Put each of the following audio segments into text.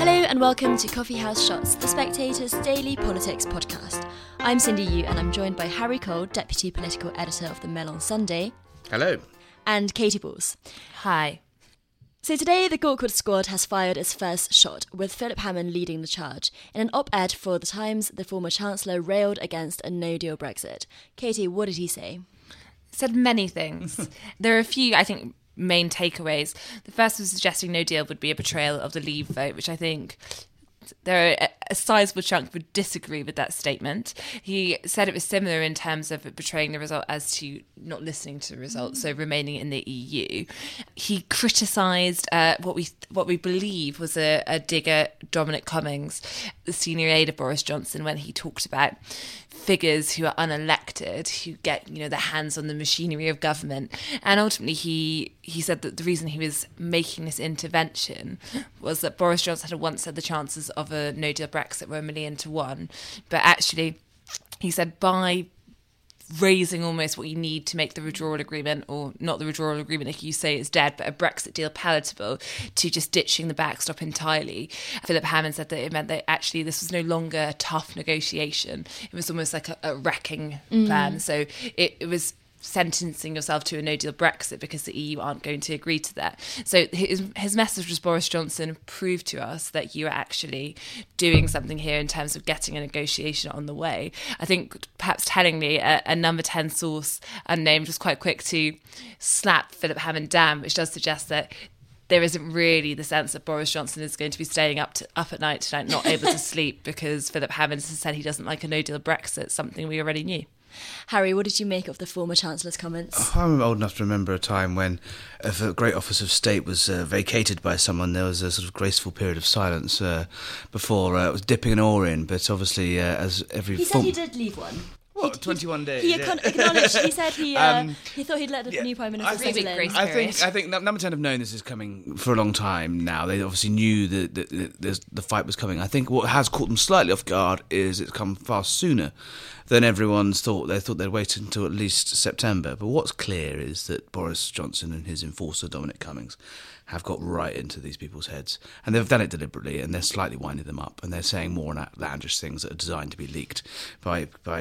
Hello and welcome to Coffee House Shots, The Spectator's daily politics podcast. I'm Cindy Yu and I'm joined by Harry Cole, Deputy Political Editor of the Mail on Sunday. Hello. And Katie Balls. Hi. So today the Gawkwood squad has fired its first shot, with Philip Hammond leading the charge. In an op-ed for The Times, the former Chancellor railed against a no-deal Brexit. Katie, what did he say? Said many things. There are a few, I think, main takeaways. The first was suggesting no deal would be a betrayal of the Leave vote, which I think there are a sizable chunk would disagree with that statement. He said it was similar in terms of betraying the result as to not listening to the result, so remaining in the EU. He criticised what we believe was a dig at Dominic Cummings, the senior aide of Boris Johnson, when he talked about figures who are unelected, who get, their hands on the machinery of government. And ultimately he said that the reason he was making this intervention was that Boris Johnson had once said the chances of a no-deal Brexit were 1,000,000 to 1. But actually, he said by raising almost what you need to make the withdrawal agreement, or not the withdrawal agreement if you say it's dead, but a Brexit deal palatable, to just ditching the backstop entirely. Philip Hammond said that it meant that actually this was no longer a tough negotiation. It was almost like a wrecking plan. So it was sentencing yourself to a no-deal Brexit because the EU aren't going to agree to that. So his message was, Boris Johnson, proved to us that you are actually doing something here in terms of getting a negotiation on the way. I think perhaps tellingly, a number 10 source, unnamed, was quite quick to slap Philip Hammond down, which does suggest that there isn't really the sense that Boris Johnson is going to be staying up at night tonight, not able to sleep because Philip Hammond has said he doesn't like a no-deal Brexit, something we already knew. Harry, what did you make of the former Chancellor's comments? I'm old enough to remember a time when, if a great office of state was vacated by someone, there was a sort of graceful period of silence before it was dipping an oar in. But obviously, as every... He said he did leave one. What, 21 days? He acknowledged, he said he thought he'd let the new Prime Minister settle in. I think Number 10 have known this is coming for a long time now. They obviously knew that the fight was coming. I think what has caught them slightly off guard is it's come far sooner than everyone's thought. They thought they'd wait until at least September. But what's clear is that Boris Johnson and his enforcer, Dominic Cummings, have got right into these people's heads. And they've done it deliberately, and they're slightly winding them up, and they're saying more outlandish things that are designed to be leaked by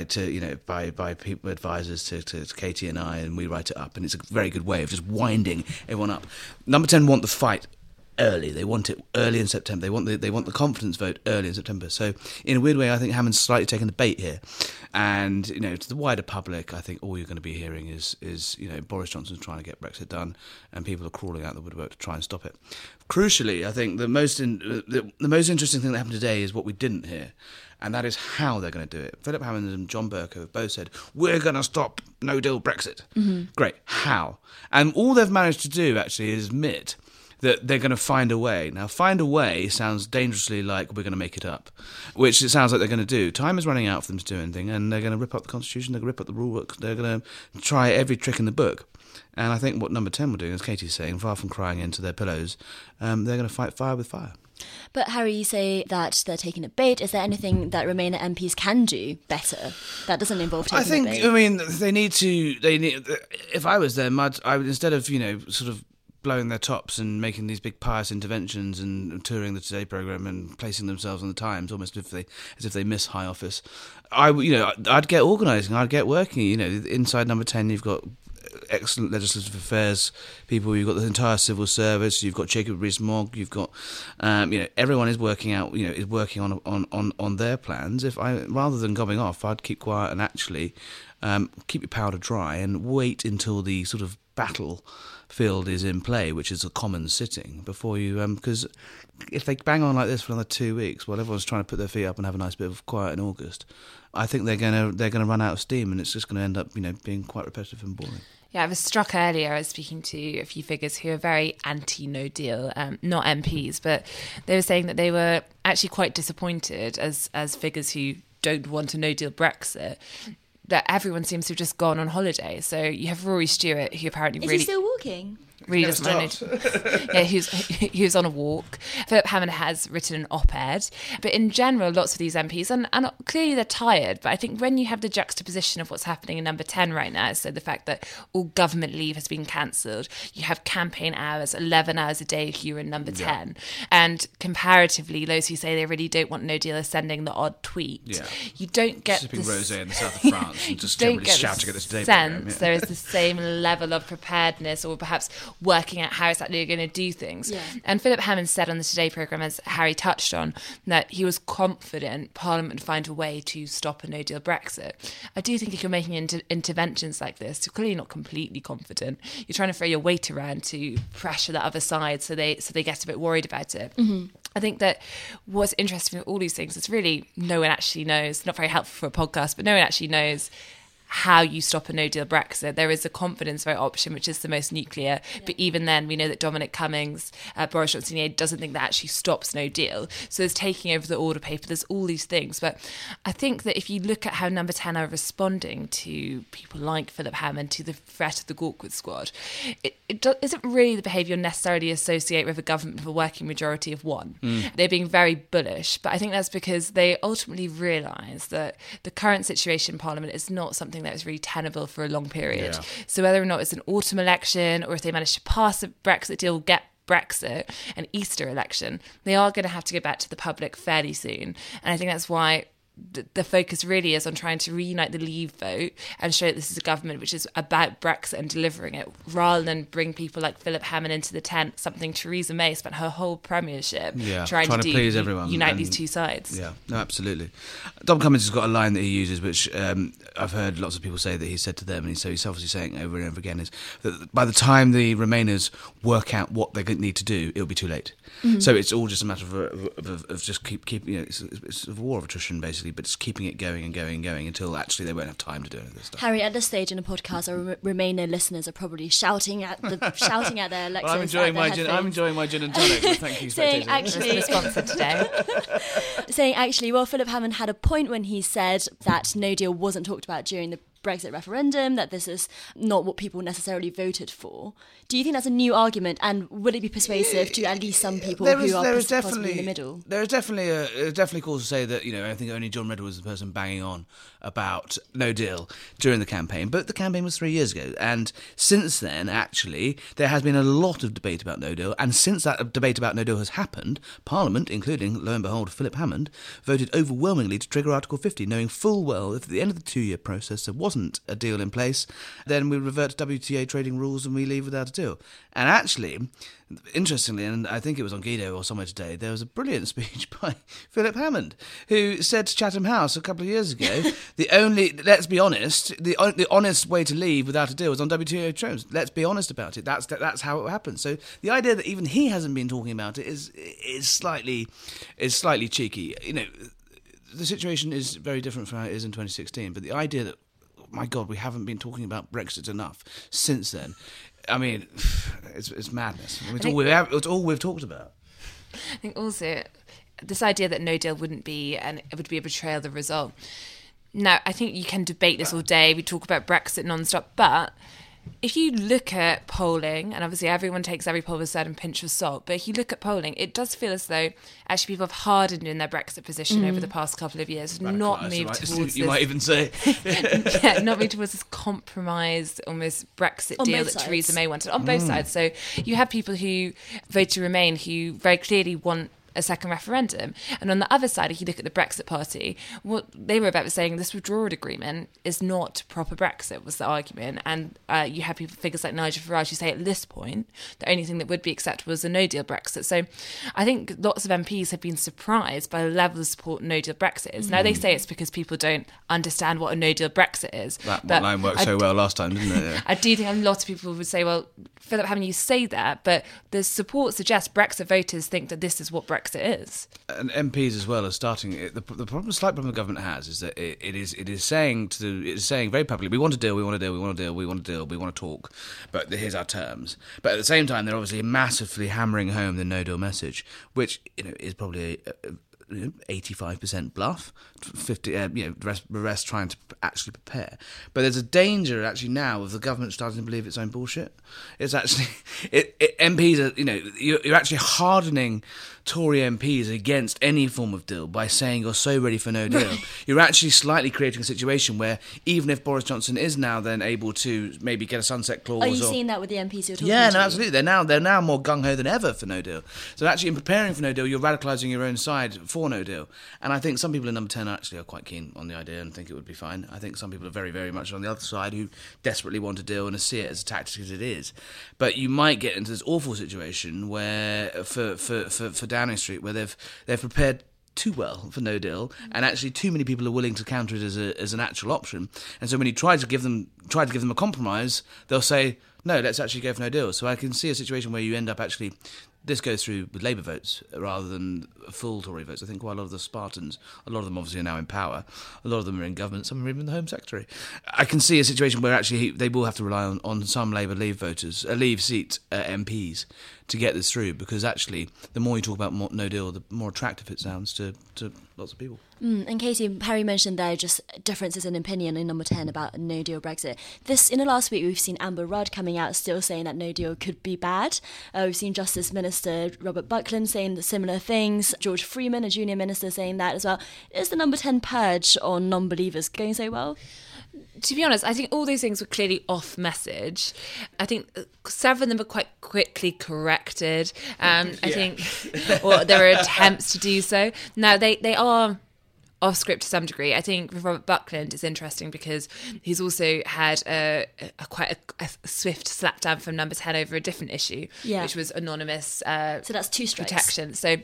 people, advisors to Katie and I, and we write it up. And it's a very good way of just winding everyone up. Number 10 want the fight early. They want it early in September. They want the confidence vote early in September. So in a weird way, I think Hammond's slightly taken the bait here. And to the wider public, I think all you're going to be hearing is Boris Johnson's trying to get Brexit done, and people are crawling out the woodwork to try and stop it. Crucially, I think the most interesting thing that happened today is what we didn't hear. And that is how they're going to do it. Philip Hammond and John Bercow have both said, we're going to stop no-deal Brexit. Mm-hmm. Great. How? And all they've managed to do, actually, is admit that they're going to find a way. Now, find a way sounds dangerously like we're going to make it up, which it sounds like they're going to do. Time is running out for them to do anything, and they're going to rip up the Constitution, they're going to rip up the rule book, they're going to try every trick in the book. And I think what Number 10 were doing, as Katie's saying, far from crying into their pillows, they're going to fight fire with fire. But Harry, you say that they're taking a bait. Is there anything that Remainer MPs can do better that doesn't involve taking a bait? I mean, they need. If I was them, I would, instead of sort of blowing their tops and making these big pious interventions and touring the Today programme and placing themselves on the Times almost as if they miss high office, I'd get organising, I'd get working. Inside Number 10, you've got excellent legislative affairs people, you've got the entire civil service, you've got Jacob Rees-Mogg, you've got everyone is working out, is working on their plans. Rather than gobbing off, I'd keep quiet and actually keep your powder dry and wait until the sort of battlefield is in play, which is a common sitting, before you because if they bang on like this for another 2 weeks while everyone's trying to put their feet up and have a nice bit of quiet in August, I think they're going to run out of steam, and it's just going to end up being quite repetitive and boring. Yeah, I was struck earlier. I was speaking to a few figures who are very anti-no deal, not MPs, but they were saying that they were actually quite disappointed as figures who don't want a no deal Brexit, that everyone seems to have just gone on holiday. So you have Rory Stewart, who apparently Is he still walking? really doesn't mind. Yeah, he was on a walk. Philip Hammond has written an op-ed, but in general, lots of these MPs, and clearly they're tired, but I think when you have the juxtaposition of what's happening in Number 10 right now, so the fact that all government leave has been cancelled, you have campaign hours, 11 hours a day if you're in Number 10, and comparatively, those who say they really don't want no deal are sending the odd tweet. You don't get sipping rosé in the south of France and just generally shouting at this Today programme. There is the same level of preparedness, or perhaps working out how exactly you're going to do things. And Philip Hammond said on the Today programme, as Harry touched on, that he was confident Parliament would find a way to stop a no-deal Brexit. I do think if you're making interventions like this, you're clearly not completely confident. You're trying to throw your weight around to pressure the other side so they get a bit worried about it. I think that what's interesting with all these things is really no one actually knows, not very helpful for a podcast, but no one actually knows how you stop a no-deal Brexit. There is a confidence vote option, which is the most nuclear, but even then we know that Dominic Cummings, Boris Johnson doesn't think that actually stops no deal. So there's taking over the order paper, there's all these things. But I think that if you look at how Number 10 are responding to people like Philip Hammond, to the threat of the Gawkwood Squad, it isn't really the behaviour necessarily associate with a government with a working majority of one. They're being very bullish, but I think that's because they ultimately realise that the current situation in Parliament is not something that is really tenable for a long period. So whether or not it's an autumn election or if they manage to pass a Brexit deal, get Brexit, an Easter election, they are going to have to go back to the public fairly soon. And I think that's why the focus really is on trying to reunite the Leave vote and show that this is a government which is about Brexit and delivering it, rather than bring people like Philip Hammond into the tent, something Theresa May spent her whole premiership trying to do, please everyone, unite these two sides. Yeah, no, absolutely. Dom Cummings has got a line that he uses, which I've heard lots of people say that he said to them, and he's obviously saying over and over again, is that by the time the Remainers work out what they need to do, it'll be too late. So it's all just a matter of just keep it's a war of attrition basically, but just keeping it going and going and going until actually they won't have time to do any of this stuff. Harry, at this stage in the podcast, our Remainer listeners are probably shouting at their Lexus. Well, I'm enjoying my gin and tonic. But thank you, saying actually, sponsored today. Saying actually, well, Philip Hammond had a point when he said that no deal wasn't talked about during the Brexit referendum, that this is not what people necessarily voted for. Do you think that's a new argument, and would it be persuasive to at least some people who are possibly in the middle? There is definitely cause to say that, I think only John Redwood was the person banging on about no deal during the campaign, but the campaign was 3 years ago, and since then, actually, there has been a lot of debate about no deal, and since that debate about no deal has happened, Parliament, including, lo and behold, Philip Hammond, voted overwhelmingly to trigger Article 50, knowing full well that at the end of the 2-year process there wasn't a deal in place, then we revert to WTA trading rules and we leave without a deal. And actually, interestingly, and I think it was on Guido or somewhere today, there was a brilliant speech by Philip Hammond, who said to Chatham House a couple of years ago, let's be honest, the honest way to leave without a deal was on WTA terms. Let's be honest about it. That's how it happened. So the idea that even he hasn't been talking about it is slightly cheeky. The situation is very different from how it is in 2016, but the idea that, my God, we haven't been talking about Brexit enough since then. I mean, it's madness. It's all we've talked about. I think also this idea that no deal wouldn't be, and it would be a betrayal of the result. Now, I think you can debate this all day. We talk about Brexit non-stop, but if you look at polling, and obviously everyone takes every poll with a certain pinch of salt, but if you look at polling, it does feel as though actually people have hardened in their Brexit position over the past couple of years, not moved towards this. You might even say. Not moved towards this compromised, almost Brexit deal that Theresa May wanted, on both sides. So you have people who vote to remain who very clearly want a second referendum. And on the other side, if you look at the Brexit Party, what they were about was saying this withdrawal agreement is not proper Brexit, was the argument. And you have figures like Nigel Farage who say at this point, the only thing that would be acceptable is a no-deal Brexit. So I think lots of MPs have been surprised by the level of support no-deal Brexit is. Now, they say it's because people don't understand what a no-deal Brexit is. That line worked so well last time, didn't it? Yeah. I do think a lot of people would say, well, Philip Hammond, you say that, but the support suggests Brexit voters think that this is what Brexit is. And MPs as well are starting. The slight problem the government has is that it is saying very publicly, we want a deal, we want a deal, we want a deal, we want a deal, we want to talk, but here's our terms. But at the same time, they're obviously massively hammering home the no deal message, which is probably 85% bluff, 50, the rest trying to actually prepare. But there's a danger actually now of the government starting to believe its own bullshit. It's actually MPs are, you're actually hardening Tory MPs against any form of deal by saying you're so ready for no deal. You're actually slightly creating a situation where even if Boris Johnson is now then able to maybe get a sunset clause. Are you seeing that with the MPs you're talking to? Yeah, no, absolutely. They're now more gung-ho than ever for no deal. So actually in preparing for no deal, you're radicalising your own side for no deal. And I think some people in Number 10 actually are quite keen on the idea and think it would be fine. I think some people are very, very much on the other side who desperately want a deal and see it as a tactic as it is. But you might get into this awful situation where for Downing Street, where they've prepared too well for no deal, and actually too many people are willing to counter it as an actual option. And so when you try to give them a compromise, they'll say, no, let's actually go for no deal. So I can see a situation where you end up actually, this goes through with Labour votes rather than full Tory votes. I think quite a lot of the Spartans, a lot of them obviously are now in power, a lot of them are in government, some are even the Home Secretary. I can see a situation where actually they will have to rely on some Labour Leave voters, Leave seat MPs to get this through, because actually the more you talk about no deal, the more attractive it sounds to lots of people. And Katie, Harry mentioned there just differences in opinion in Number 10 about a no-deal Brexit. In the last week, we've seen Amber Rudd coming out still saying that no deal could be bad. We've seen Justice Minister Robert Buckland saying similar things. George Freeman, a junior minister, saying that as well. Is the Number 10 purge on non-believers going so well? To be honest, I think all those things were clearly off message. I think several of them were quite quickly corrected. I think, or there were attempts to do so. Now, they are off script to some degree. I think with Robert Buckland, it's interesting because he's also had quite a swift slapdown from Number 10 over a different issue, which was anonymous so that's 2 strikes. protection. So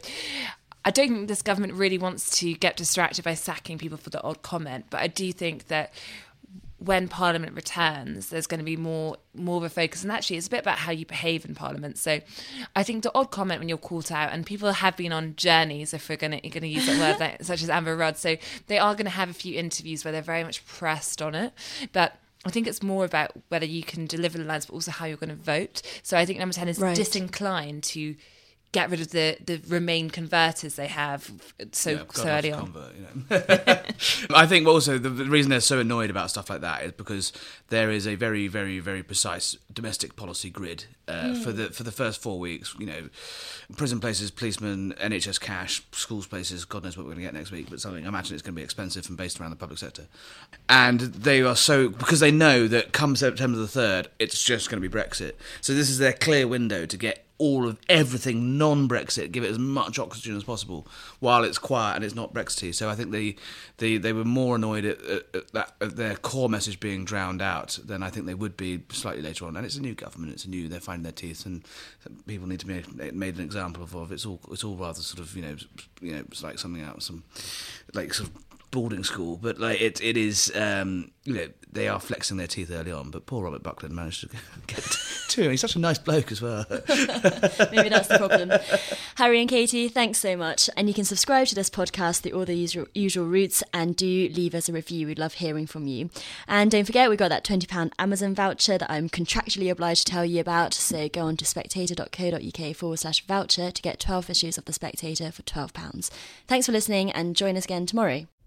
I don't think this government really wants to get distracted by sacking people for the odd comment, but I do think that when Parliament returns, there's going to be more of a focus. And actually, it's a bit about how you behave in Parliament. So I think the odd comment when you're caught out, and people have been on journeys, if we're going to use that word, such as Amber Rudd. So they are going to have a few interviews where they're very much pressed on it. But I think it's more about whether you can deliver the lines, but also how you're going to vote. So I think Number 10 is disinclined to get rid of the Remain converters they have so early on. I think also the reason they're so annoyed about stuff like that is because there is a very, very, very precise domestic policy grid for the first 4 weeks. Prison places, policemen, NHS cash, schools places. God knows what we're going to get next week, but something I imagine it's going to be expensive and based around the public sector. And they are so, because they know that come September the 3rd, it's just going to be Brexit. So this is their clear window to get all of everything non-Brexit, give it as much oxygen as possible while it's quiet and it's not Brexity. So I think they were more annoyed at their core message being drowned out than I think they would be slightly later on. And it's a new government, they're finding their teeth, and people need to be made an example of. It's all rather sort of it's like something out of some like sort of boarding school, but like it is they are flexing their teeth early on, but poor Robert Buckland managed to get to him. He's such a nice bloke as well. Maybe that's the problem. Harry and Katie, thanks so much, and you can subscribe to this podcast through all the usual routes, and do leave us a review. We'd love hearing from you. And don't forget, we've got that £20 Amazon voucher that I'm contractually obliged to tell you about, so go on to spectator.co.uk/voucher to get 12 issues of The Spectator for £12. Thanks for listening, and join us again tomorrow.